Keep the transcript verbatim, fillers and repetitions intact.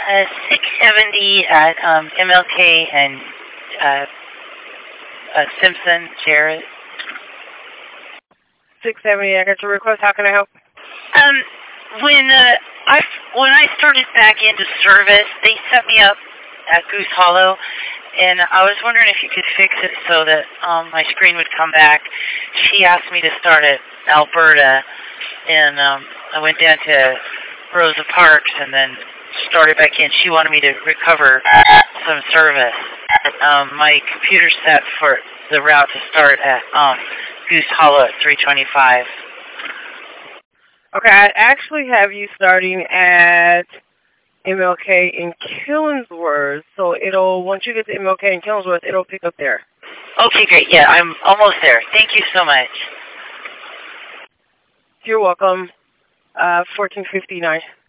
Uh, six seventy at um, M L K and uh, uh, Simpson, Jarrett. six seventy, I got your request. How can I help? Um, when uh, I when I started back into service, they set me up at Goose Hollow, and I was wondering if you could fix it so that um, my screen would come back. She asked me to start at Alberta, and um, I went down to Rosa Parks and then started back in. She wanted me to recover some service. Um, my computer's set for the route to start at um, Goose Hollow at three twenty-five. Okay, I actually have you starting at M L K in Killingsworth, so it'll, once you get to M L K in Killingsworth, it'll pick up there. Okay, great. Yeah, I'm almost there. Thank you so much. You're welcome. Uh, fourteen fifty-nine.